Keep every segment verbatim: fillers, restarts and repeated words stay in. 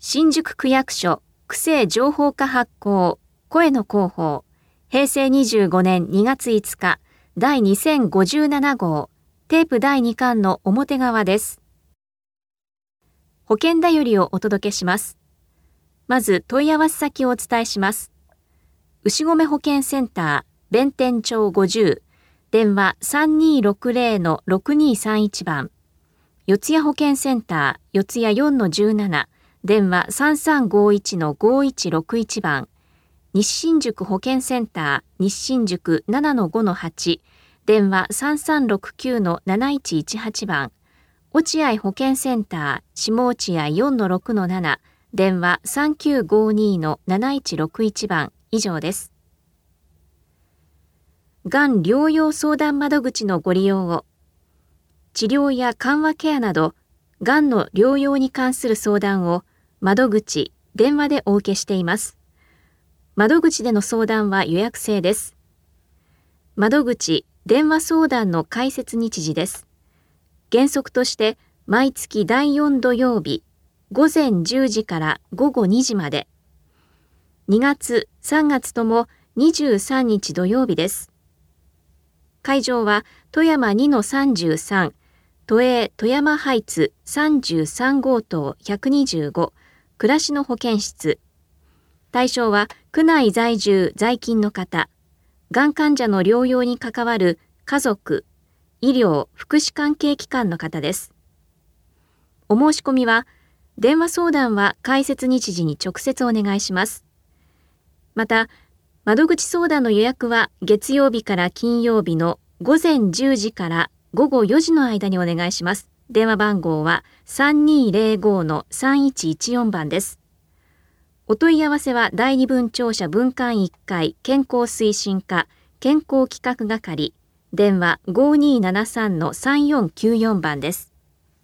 新宿区役所区政情報課発行声の広報へいせいにじゅうごねんにがついつかだいにせんごじゅうななごうテープだいにかんの表側です。保険だよりをお届けします。まず問い合わせ先をお伝えします。牛込保健センター弁天町ごじゅう電話 さんにーろくぜろ ろくにーさんいち 番四谷保健センター四谷 よんのじゅうなな電話 さんさんごいちのごいちろくいち 番西新宿保健センター西新宿 ななのごのはち電話 さんさんろくきゅうのなないちいちはち 番落合保健センター下落合 よんのろくのなな電話 さんきゅうごにのなないちろくいち 番以上です。がん療養相談窓口のご利用を。治療や緩和ケアなどがんの療養に関する相談を窓口、電話でお受けしています。窓口での相談は予約制です。窓口、電話相談の開設日時です。原則として毎月だいよん土曜日、ごぜんじゅうじからごごにじまで。にがつ、さんがつともにじゅうさんにち土曜日です。会場は富山 にのさんじゅうさん、都営富山ハイツさんじゅうさんごうとうひゃくにじゅうご、暮らしの保健室。対象は区内在住在勤の方、がん患者の療養に関わる家族、医療・福祉関係機関の方です。お申し込みは、電話相談は開設日時に直接お願いします。また、窓口相談の予約は月曜日から金曜日のごぜんじゅうじからごごよじの間にお願いします。電話番号は さんにーぜろごのさんいちいちよん 番です。お問い合わせは第二分庁舎分館いっかい健康推進課健康企画係電話 ごにーななさんのさんよんきゅうよん 番です。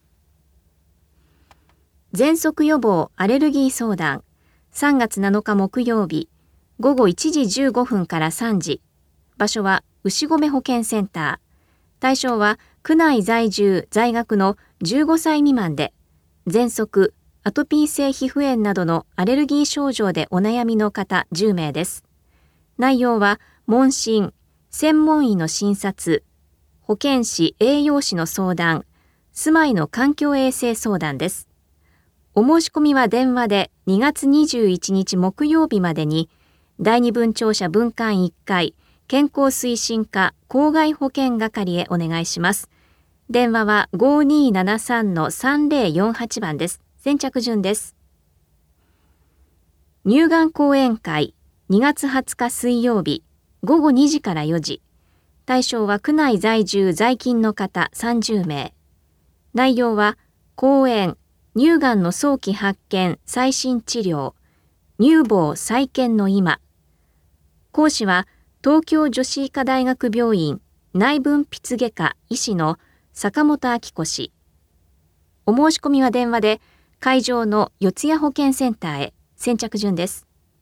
喘息予防アレルギー相談さんがつなのか木曜日ごごいちじじゅうごふんからさんじ。場所は牛込保健センター。対象は区内在住在学のじゅうごさい未満で、喘息、アトピー性皮膚炎などのアレルギー症状でお悩みの方じゅうめいです。内容は問診、専門医の診察、保健師・栄養士の相談、住まいの環境衛生相談です。お申し込みは電話でにがつにじゅういちにち木曜日までに、第二分庁舎分館いっかい健康推進課公害保険係へお願いします。電話は ごにーななさんのさんぜろよんはち 番です。先着順です。乳がん講演会にがつはつか水曜日ごごにじからよじ。対象は区内在住在勤の方さんじゅうめい。内容は講演、乳がんの早期発見、最新治療、乳房再建の今。講師は東京女子医科大学病院内分泌外科医師の坂本明子氏。お申し込みは電話で会場の四谷保健センターへ。先着順です。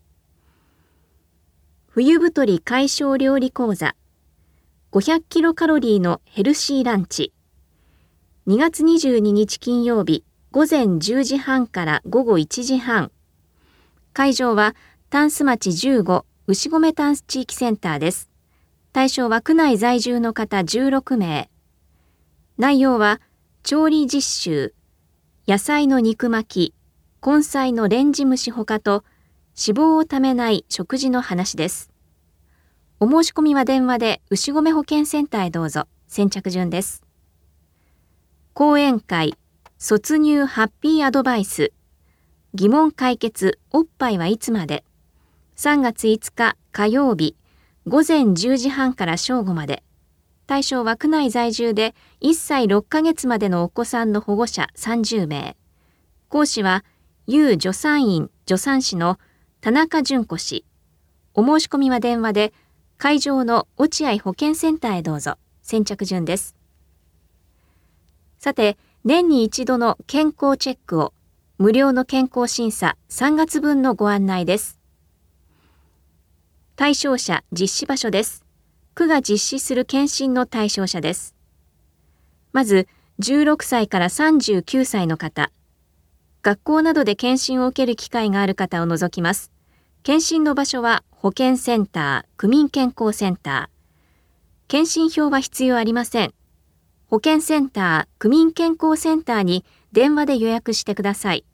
冬太り解消料理講座ごひゃくキロカロリーのヘルシーランチにがつにじゅうににち金曜日ごぜんじゅうじはんからごごいちじはん。会場はタンス町じゅうご牛込タンス地域センターです。対象は区内在住の方じゅうろくめい。内容は調理実習、野菜の肉巻き、根菜のレンジ蒸しほかと脂肪をためない食事の話です。お申し込みは電話で牛込保健センターへどうぞ。先着順です。講演会、卒乳ハッピーアドバイス、疑問解決おっぱいはいつまでさんがついつか火曜日ごぜんじゅうじはんから正午まで。対象は区内在住でいっさいろっかげつまでのお子さんの保護者さんじゅうめい。講師は有助産院助産師の田中純子氏。お申し込みは電話で会場の落合保健センターへどうぞ。先着順です。さて、年に一度の健康チェックを無料の健康審査さんがつぶんのご案内です。対象者実施場所です。区が実施する検診の対象者です。まず、じゅうろくさいからさんじゅうきゅうさいの方、 学校などで検診を受ける機会がある方を除きます。検診の場所は保健センター、区民健康センター。検診票は必要ありません。保健センター、区民健康センターに電話で予約してください。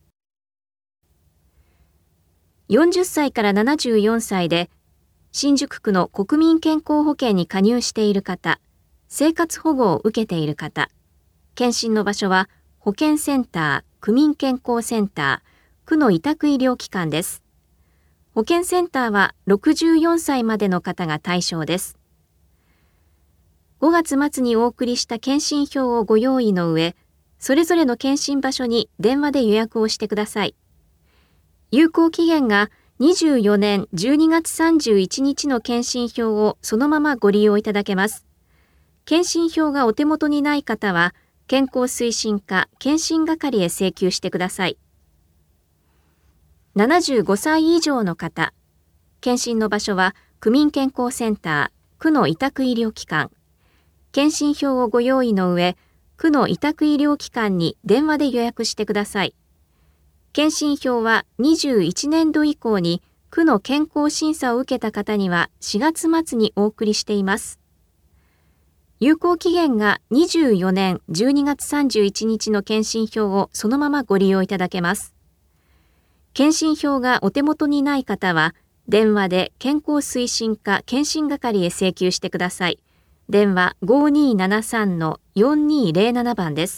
よんじゅっさいからななじゅうよんさいで、新宿区の国民健康保険に加入している方、生活保護を受けている方、検診の場所は保健センター、区民健康センター、区の委託医療機関です。保健センターはろくじゅうよんさいまでの方が対象です。ごがつ末にお送りした検診票をご用意の上、それぞれの検診場所に電話で予約をしてください。有効期限がにじゅうよねんじゅうにがつさんじゅういちにちの検診票をそのままご利用いただけます。検診票がお手元にない方は、健康推進課検診係へ請求してください。ななじゅうごさい以上の方、検診の場所は区民健康センター、区の委託医療機関。検診票をご用意の上、区の委託医療機関に電話で予約してください。検診票はにじゅういちねんど以降に区の健康審査を受けた方にはしがつ末にお送りしています。有効期限がにじゅうよねんじゅうにがつさんじゅういちにちの検診票をそのままご利用いただけます。検診票がお手元にない方は、電話で健康推進課検診係へ請求してください。電話 ごにーななさんのよんにーぜろなな 番です。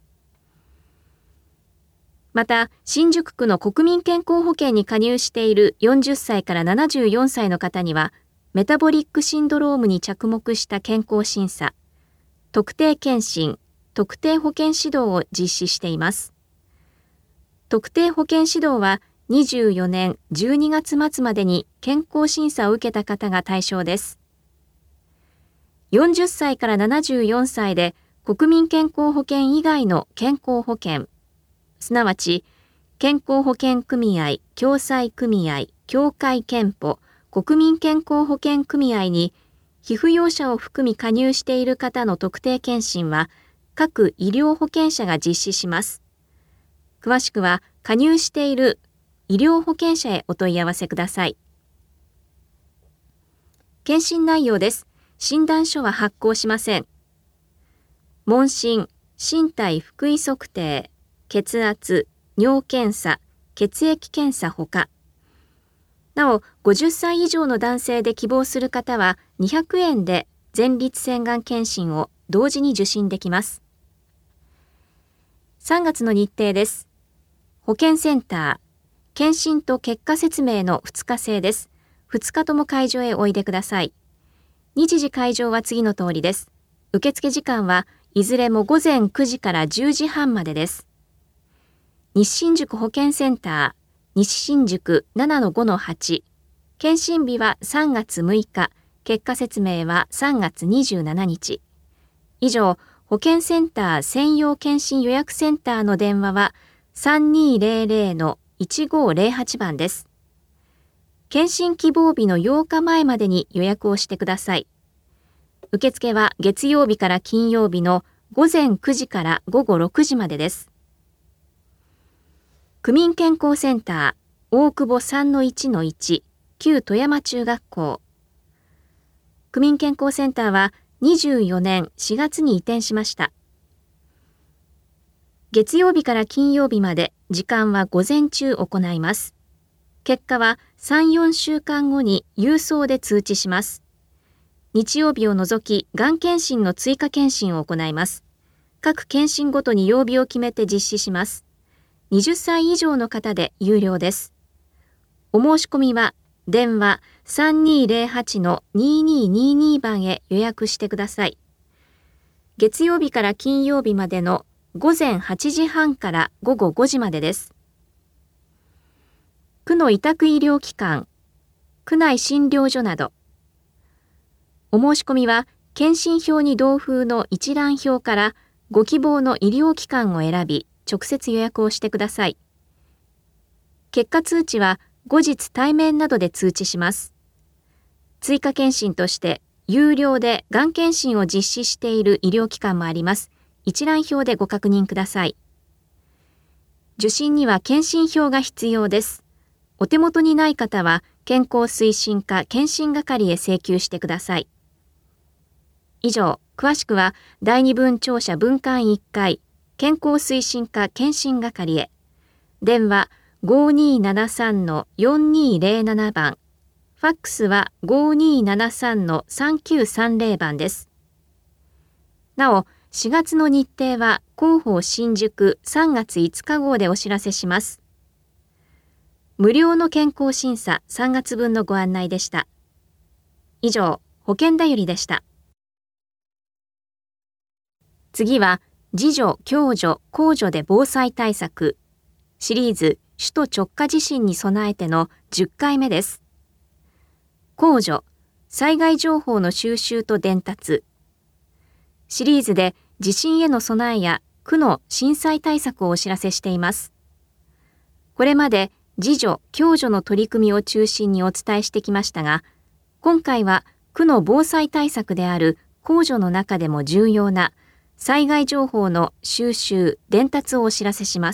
また、新宿区の国民健康保険に加入しているよんじゅっさいからななじゅうよんさいの方には、メタボリックシンドロームに着目した健康審査、特定健診、特定保健指導を実施しています。特定保健指導はにじゅうよねんじゅうにがつ末までに健康審査を受けた方が対象です。よんじゅっさいからななじゅうよんさいで国民健康保険以外の健康保険、すなわち健康保険組合、共済組合、協会憲法、国民健康保険組合に被扶養者を含み加入している方の特定健診は各医療保険者が実施します。詳しくは加入している医療保険者へお問い合わせください。検診内容です。診断書は発行しません。問診、身体腹囲測定、血圧、尿検査、血液検査ほか。なお、ごじゅっさい以上の男性で希望する方はにひゃくえんで前立腺がん検診を同時に受診できます。さんがつの日程です。保健センター、検診と結果説明のふつか制です。ふつかとも会場へおいでください。日時会場は次の通りです。受付時間はいずれもごぜんくじからじゅうじはんまでです。西新宿保健センター、西新宿 ななのごのはち、検診日はさんがつむいか、結果説明はさんがつにじゅうしちにち。以上、保健センター専用検診予約センターの電話はさんにーぜろぜろのいちごーぜろはちばんです。検診希望日のようかまえまでに予約をしてください。受付は月曜日から金曜日のごぜんくじからごごろくじまでです。区民健康センター大久保 さんのいちのいち 旧富山中学校。区民健康センターはにじゅうよねんしがつに移転しました。月曜日から金曜日まで時間は午前中行います。結果はさん、よんしゅうかんごに郵送で通知します。日曜日を除き、がん検診の追加検診を行います。各検診ごとに曜日を決めて実施します。はたち以上の方で有料です。お申し込みは、電話 さんにーぜろはちのにーにーにーにー 番へ予約してください。月曜日から金曜日までのごぜんはちじはんからごごごじまでです。区の委託医療機関、区内診療所など。お申し込みは、検診票に同封の一覧表からご希望の医療機関を選び、直接予約をしてください。結果通知は後日対面などで通知します。追加検診として有料でがん検診を実施している医療機関もあります。一覧表でご確認ください。 受診には検診票が必要です。お手元にない方は健康推進課検診係へ請求してください。以上、詳しくは第二分庁舎分館いっかい健康推進課検診係へ。電話 ごにーななさんのよんにーぜろなな 番、ファックスは ごにーななさんのさんきゅうさんぜろ 番です。なお、しがつの日程は広報新宿さんがついつか号でお知らせします。無料の健康審査さんがつぶんのご案内でした。以上、保険だよりでした。次は、自助・共助・公助で防災対策シリーズ首都直下地震に備えてのじゅっかいめです。公助、災害情報の収集と伝達。シリーズで地震への備えや区の震災対策をお知らせしています。これまで自助・共助の取り組みを中心にお伝えしてきましたが、今回は区の防災対策である公助の中でも重要な災害情報の収集・伝達をお知らせします。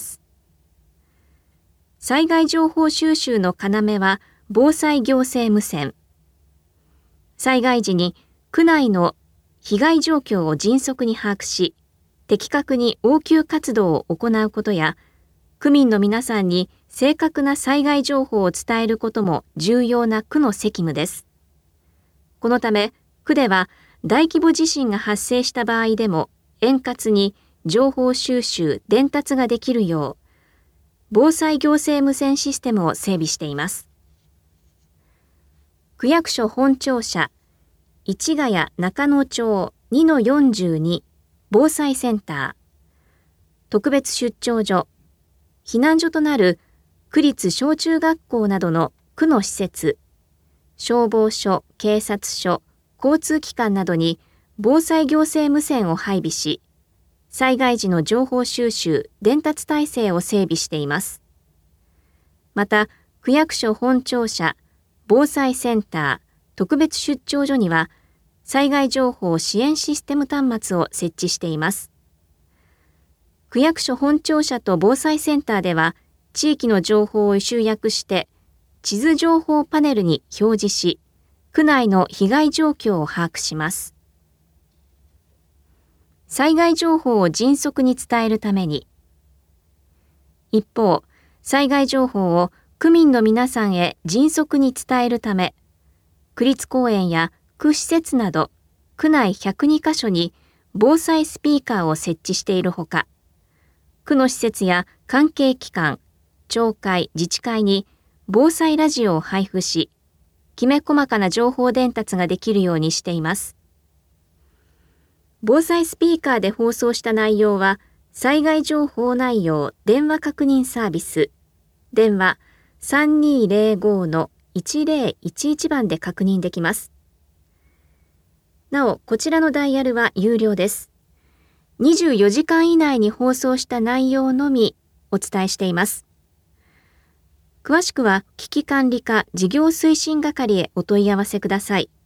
災害情報収集の要は防災行政無線。災害時に区内の被害状況を迅速に把握し、的確に応急活動を行うことや、区民の皆さんに正確な災害情報を伝えることも重要な区の責務です。このため、区では大規模地震が発生した場合でも円滑に情報収集・伝達ができるよう、防災行政無線システムを整備しています。区役所本庁舎、市ヶ谷中野町 にのよんじゅうに 防災センター、特別出張所、避難所となる区立小中学校などの区の施設、消防署、警察署、交通機関などに防災行政無線を配備し、災害時の情報収集・伝達体制を整備しています。また、区役所本庁舎、防災センター、特別出張所には、災害情報支援システム端末を設置しています。区役所本庁舎と防災センターでは、地域の情報を集約して、地図情報パネルに表示し、区内の被害状況を把握します。災害情報を迅速に伝えるために、一方、災害情報を区民の皆さんへ迅速に伝えるため、区立公園や区施設など区内ひゃくにかしょに防災スピーカーを設置しているほか、区の施設や関係機関、町会、自治会に防災ラジオを配布し、きめ細かな情報伝達ができるようにしています。防災スピーカーで放送した内容は、災害情報内容電話確認サービス、電話 さんにーぜろごのいちぜろいちいち 番で確認できます。なお、こちらのダイヤルは有料です。にじゅうよじかん以内に放送した内容のみお伝えしています。詳しくは危機管理課事業推進係へお問い合わせください。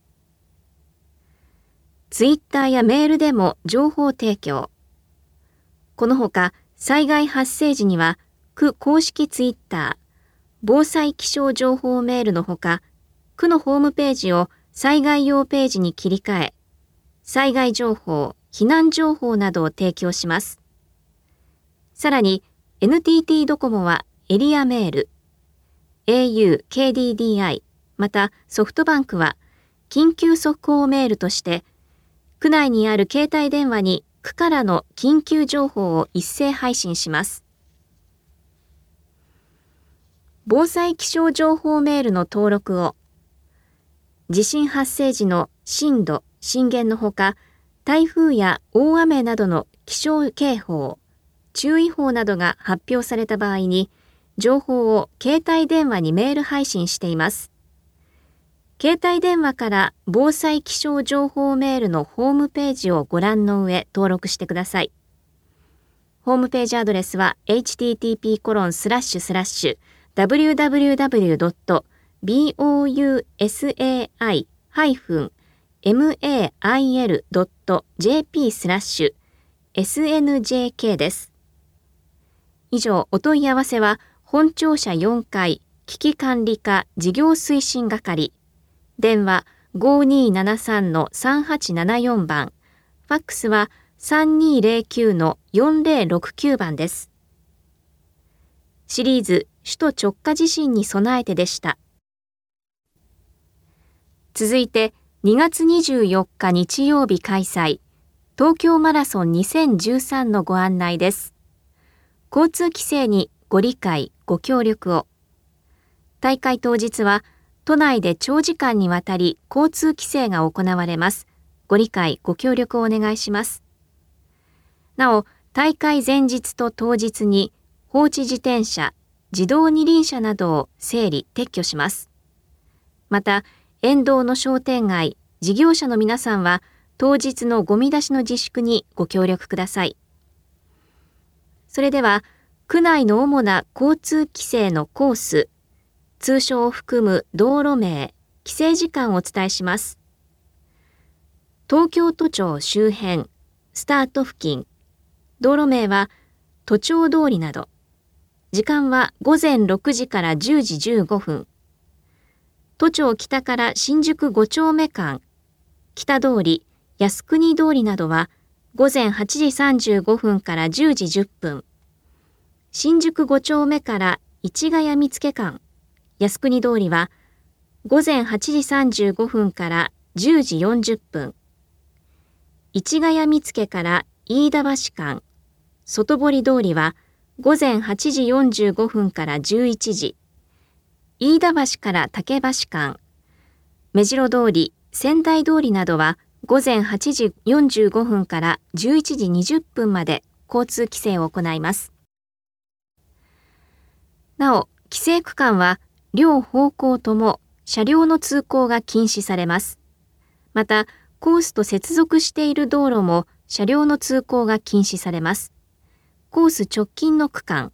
ツイッターやメールでも情報提供。このほか、災害発生時には区公式ツイッター、防災気象情報メールのほか、区のホームページを災害用ページに切り替え、災害情報、避難情報などを提供します。さらに、エヌティーティー ドコモはエリアメール、エーユー、ケーディーディーアイ、またソフトバンクは緊急速報メールとして、区内にある携帯電話に区からの緊急情報を一斉配信します。防災気象情報メールの登録を、地震発生時の震度、震源のほか、台風や大雨などの気象警報、注意報などが発表された場合に、情報を携帯電話にメール配信しています。携帯電話から防災気象情報メールのホームページをご覧の上登録してください。ホームページアドレスは エイチティーティーピーコロンスラッシュスラッシュダブリューダブリューダブリュードットボウサイハイフンメイルドットジェーピースラッシュエスエヌジェーケー です。 以上、お問い合わせは本庁舎よんかい危機管理課事業推進係、電話 ごにーななさんのさんはちななよん 番、ファックスは さんにーぜろきゅうのよんぜろろくきゅう 番です。シリーズ首都直下地震に備えてでした。続いてにがつにじゅうよっか日曜日開催、東京マラソンにせんじゅうさんのご案内です。交通規制にご理解、ご協力を。大会当日は都内で長時間にわたり交通規制が行われます。ご理解、ご協力をお願いします。なお、大会前日と当日に放置自転車、自動二輪車などを整理・撤去します。また、沿道の商店街、事業者の皆さんは当日のゴミ出しの自粛にご協力ください。それでは、区内の主な交通規制のコース、通称を含む道路名、規制時間をお伝えします。東京都庁周辺、スタート付近、道路名は都庁通りなど、時間はごぜんろくじからじゅうじじゅうごふん。都庁北から新宿ご丁目間、北通り、靖国通りなどはごぜんはちじさんじゅうごふんからじゅうじじゅっぷん。新宿ご丁目から市ヶ谷見附間、靖国通りはごぜんはちじさんじゅうごふんからじゅうじよんじゅっぷん。市ヶ谷見附から飯田橋間、外堀通りはごぜんはちじよんじゅうごふんからじゅういちじ。飯田橋から竹橋間、目白通り、仙台通りなどはごぜんはちじよんじゅうごふんからじゅういちじにじゅっぷんまで交通規制を行います。なお、規制区間は両方向とも車両の通行が禁止されます。また、コースと接続している道路も車両の通行が禁止されます。コース直近の区間。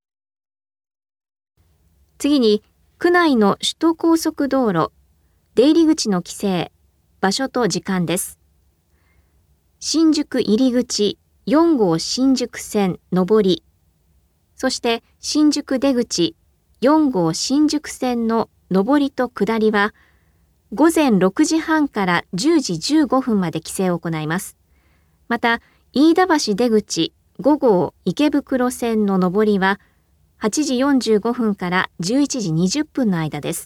次に、区内の首都高速道路、出入り口の規制、場所と時間です。新宿入り口よんごう新宿線上り、そして新宿出口よんごう新宿線の上りと下りは、ごぜんろくじはんからじゅうじじゅうごふんまで規制を行います。また、飯田橋出口ごごう池袋線の上りは、はちじよんじゅうごふんからじゅういちじにじゅっぷんの間です。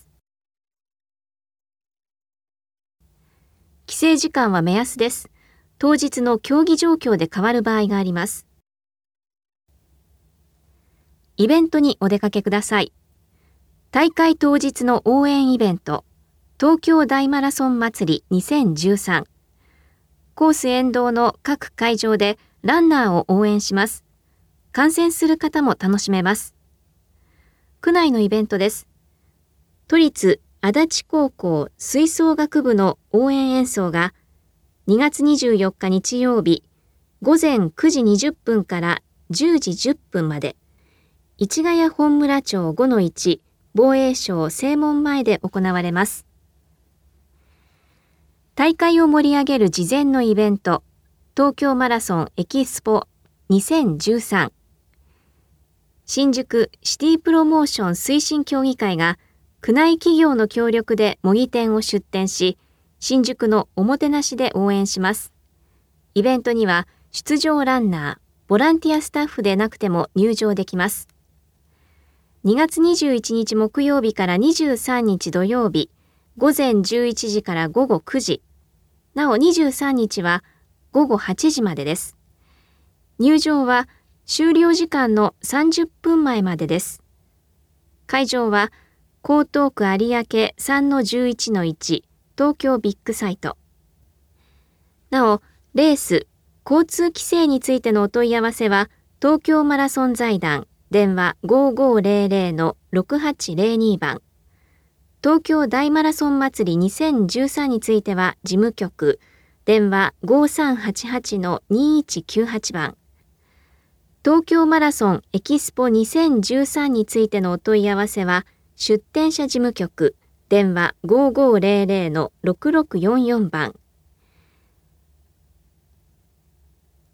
規制時間は目安です。当日の競技状況で変わる場合があります。イベントにお出かけください。大会当日の応援イベント、東京大マラソン祭りにせんじゅうさん。コース沿道の各会場でランナーを応援します。観戦する方も楽しめます。区内のイベントです。都立足立高校吹奏楽部の応援演奏がにがつにじゅうよっか日曜日ごぜんくじにじゅっぷんからじゅうじじゅっぷんまで市ヶ谷本村町 ごのいち 防衛省正門前で行われます。大会を盛り上げる事前のイベント、東京マラソンエキスポにせんじゅうさん。新宿シティプロモーション推進協議会が区内企業の協力で模擬店を出店し、新宿のおもてなしで応援します。イベントには出場ランナー、ボランティアスタッフでなくても入場できます。にがつにじゅういちにち木曜日からにじゅうさんにち土曜日、ごぜんじゅういちじからごごくじ。なおにじゅうさんにちはごごはちじまでです。入場は終了時間のさんじゅっぷんまえまでです。会場は江東区有明 さんのじゅういちのいち 東京ビッグサイト。なお、レース、交通規制についてのお問い合わせは東京マラソン財団電話 ごごぜろぜろのろくはちぜろに 番。東京大マラソン祭りにせんじゅうさんについては事務局電話 ごさんはちはちのにいちきゅうはち 番。東京マラソンエキスポにせんじゅうさんについてのお問い合わせは出展者事務局電話 ごごぜろぜろのろくろくよんよん 番。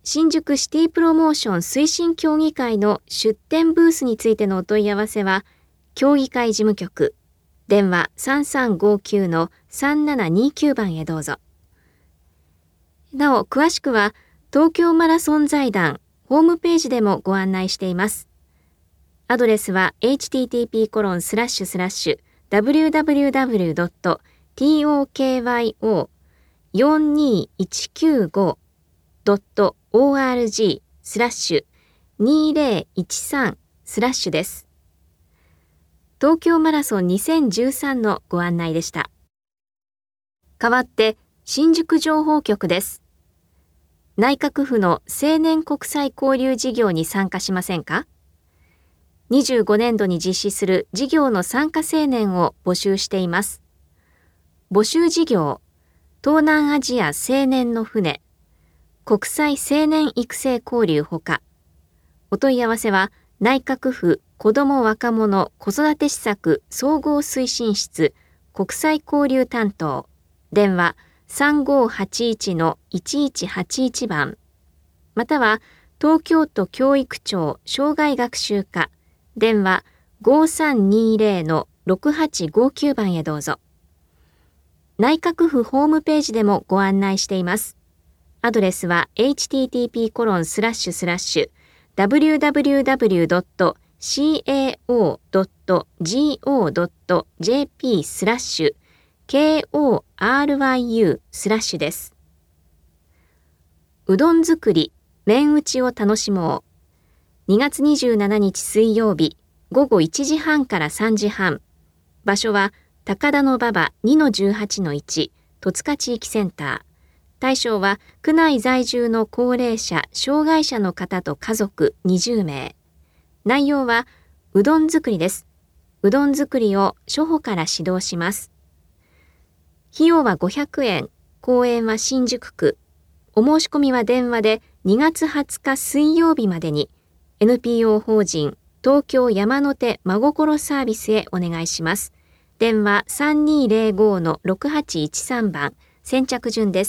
新宿シティプロモーション推進協議会の出展ブースについてのお問い合わせは、協議会事務局、電話 さんさんごきゅうのさんななにきゅう 番へどうぞ。なお、詳しくは東京マラソン財団ホームページでもご案内しています。アドレスは エイチティーティーピーコロンスラッシュスラッシュダブリューダブリューダブリュードットトーキョよんにいちきゅうごドットオーアールジースラッシュにぜろいちさんスラッシュです。東京マラソンにせんじゅうさんのご案内でした。代わって新宿情報局です。内閣府の青年国際交流事業に参加しませんか？にじゅうごねんどに実施する事業の参加青年を募集しています。募集事業、東南アジア青年の船、国際青年育成交流ほか。お問い合わせは内閣府子ども若者子育て施策総合推進室国際交流担当、電話 さんごはちいちのいちいちはちいち 番、または東京都教育庁障害学習課、電話 ごさんにぜろのろくはちごきゅう 番へどうぞ。内閣府ホームページでもご案内しています。アドレスは エイチティーティーピーコロンスラッシュスラッシュダブリューダブリューダブリュードットシーエーオードットジーオードットジェーピースラッシュケーオーアールワイユースラッシュです。うどん作り、麺打ちを楽しもう。にがつにじゅうしちにち水曜日、ごごいちじはんからさんじはん。場所は高田馬場 にのじゅうはちのいち 戸塚地域センター。対象は区内在住の高齢者、障害者の方と家族にじゅうめい。内容はうどん作りです。うどん作りを初歩から指導します。費用はごひゃくえん、公園は新宿区。お申し込みは電話でにがつはつか水曜日までに エヌピーオー 法人東京山手真心サービスへお願いします。電話 さんにぜろごのろくはちいちさん 番、先着順です。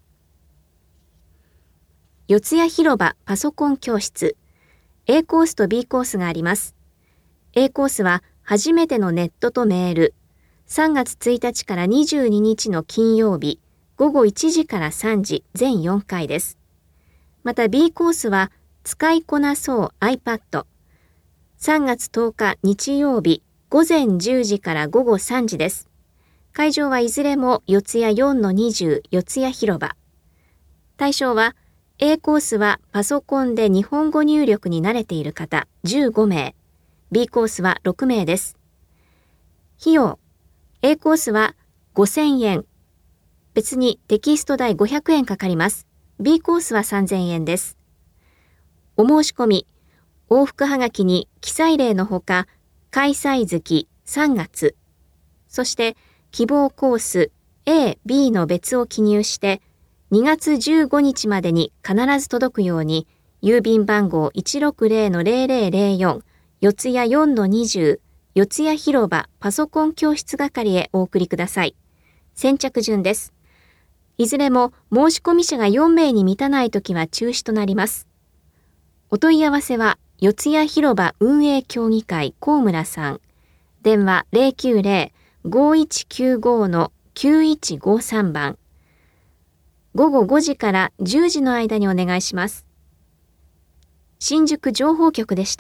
四谷広場パソコン教室。A コースと B コースがあります。A コースは初めてのネットとメール。さんがつついたちからにじゅうににちの金曜日、ごごいちじからさんじ、全よんかいです。また B コースは使いこなそう iPad。さんがつとおか日曜日、ごぜんじゅうじからごごさんじです。会場はいずれも四谷 よんのにじゅう 四谷広場。対象は A コースはパソコンで日本語入力に慣れている方じゅうごめい、B コースはろくめいです。費用、A コースはごせんえん。別にテキスト代ごひゃくえんかかります。B コースはさんぜんえんです。お申し込み、往復はがきに記載例のほか、開催月さんがつ、そして希望コース A、B の別を記入して、にがつじゅうごにちまでに必ず届くように、郵便番号 いちろくぜろのぜろぜろぜろよん、四谷 よんのにじゅう、四谷広場パソコン教室係へお送りください。先着順です。いずれも申し込み者がよんめいに満たないときは中止となります。お問い合わせは、四谷広場運営協議会高村さん。電話 ゼロきゅうゼロ ごいちきゅうごのきゅういちごさん 番。ごごごじからじゅうじの間にお願いします。新宿情報局でした。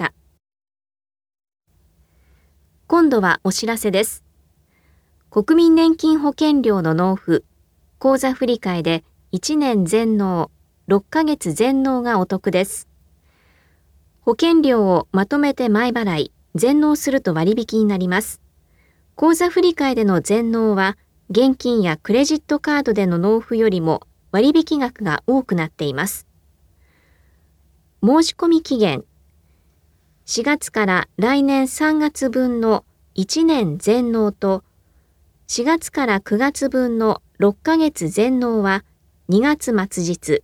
今度はお知らせです。国民年金保険料の納付、口座振替でいちねん全納、ろっかげつ全納がお得です。保険料をまとめて前払い、全納すると割引になります。口座振替での全納は、現金やクレジットカードでの納付よりも割引額が多くなっています。申し込み期限、しがつから来年さんがつぶんのいちねん全納と、しがつからくがつぶんのろっかげつ全納はにがつ末日。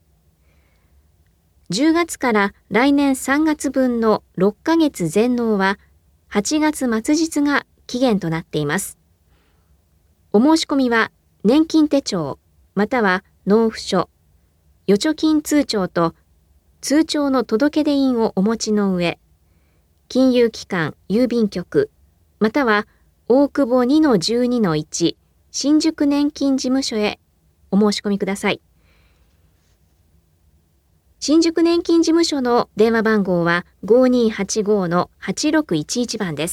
じゅうがつから来年さんがつぶんのろっかげつ全納ははちがつ末日が期限となっています。お申し込みは年金手帳または納付書、 預貯金通帳と通帳の届出印をお持ちの上、金融機関、郵便局、または大久保 にのじゅうにのいち 新宿年金事務所へお申し込みください。新宿年金事務所の電話番号は ごにーはちご のはちろくいちいち 番です。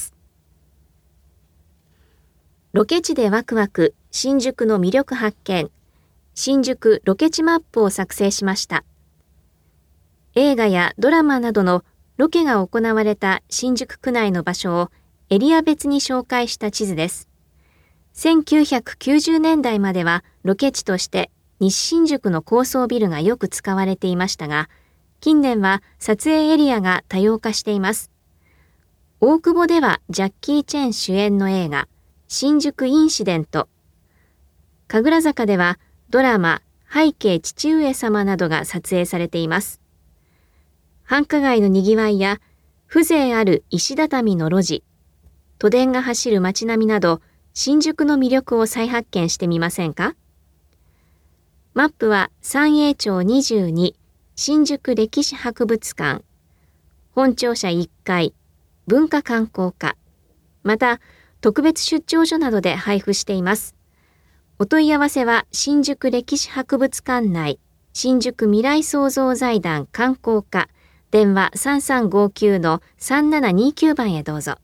ロケ地でワクワク、新宿の魅力発見、新宿ロケ地マップを作成しました。映画やドラマなどのロケが行われた新宿区内の場所をエリア別に紹介した地図です。せんきゅうひゃくきゅうじゅうねんだいまではロケ地として西新宿の高層ビルがよく使われていましたが、近年は撮影エリアが多様化しています。大久保ではジャッキー・チェン主演の映画、新宿インシデント。神楽坂ではドラマ、拝啓父上様などが撮影されています。繁華街の賑わいや、風情ある石畳の路地、都電が走る街並みなど、新宿の魅力を再発見してみませんか？マップは三栄町にじゅうに新宿歴史博物館、本庁舎いっかい、文化観光課、また特別出張所などで配布しています。お問い合わせは新宿歴史博物館内、新宿未来創造財団観光課、電話 さんさんごきゅう のさんななにきゅう 番へどうぞ。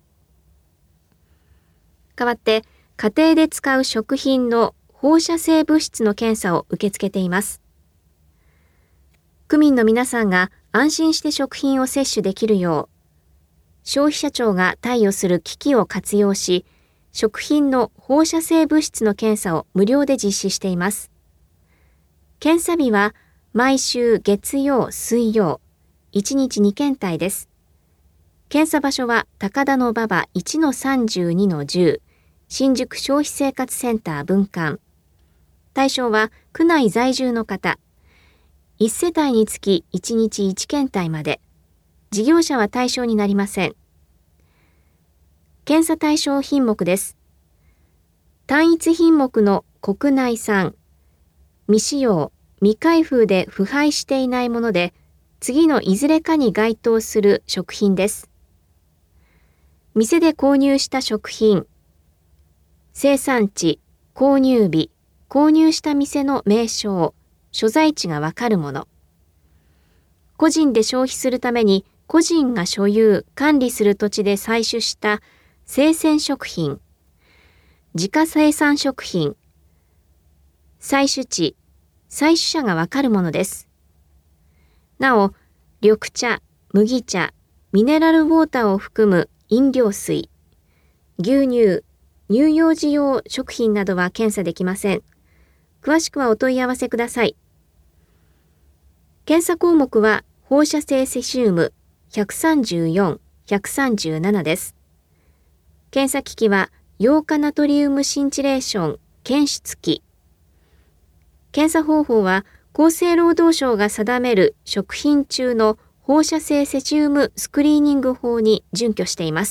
代わって家庭で使う食品の放射性物質の検査を受け付けています。区民の皆さんが安心して食品を摂取できるよう、消費者庁が貸与する機器を活用し、食品の放射性物質の検査を無料で実施しています。検査日は毎週月曜、水曜、いちにちにけんたいです。検査場所は高田馬場 いちのさんじゅうにのじゅう、新宿消費生活センター分館。対象は区内在住の方。いちせたいにつきいちにちいちけんたいまで。事業者は対象になりません。検査対象品目です。単一品目の国内産、未使用、未開封で腐敗していないもので、次のいずれかに該当する食品です。店で購入した食品、生産地、購入日、購入した店の名称、所在地がわかるもの。個人で消費するために個人が所有、管理する土地で採取した生鮮食品、自家生産食品、採取地、採取者がわかるものです。なお、緑茶、麦茶、ミネラルウォーターを含む飲料水、牛乳、乳幼児用食品などは検査できません。詳しくはお問い合わせください。検査項目は放射性セシウムひゃくさんじゅうよん、ひゃくさんじゅうななです。検査機器はヨウ化ナトリウムシンチレーション検出器。検査方法は厚生労働省が定める食品中の放射性セシウムスクリーニング法に準拠しています。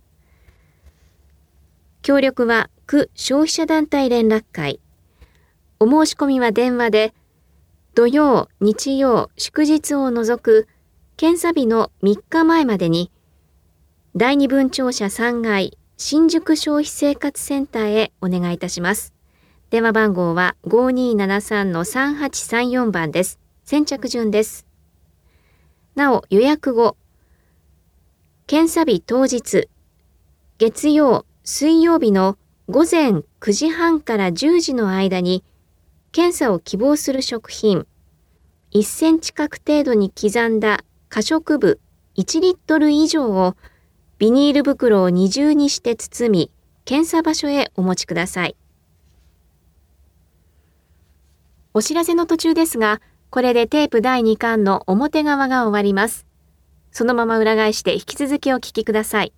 協力は区消費者団体連絡会。お申し込みは電話で、土曜、日曜、祝日を除く検査日のみっかまえまでに、だいに分庁舎さんがい新宿消費生活センターへお願いいたします。電話番号は ごにーななさんのさんはちさんよん 番です。先着順です。なお予約後、検査日当日、月曜、水曜日のごぜんくじはんからじゅうじの間に、検査を希望する食品、いっセンチ角程度に刻んだ可食部いちリットル以上をビニール袋を二重にして包み、検査場所へお持ちください。お知らせの途中ですが、これでテープだいにかんの表側が終わります。そのまま裏返して引き続きお聞きください。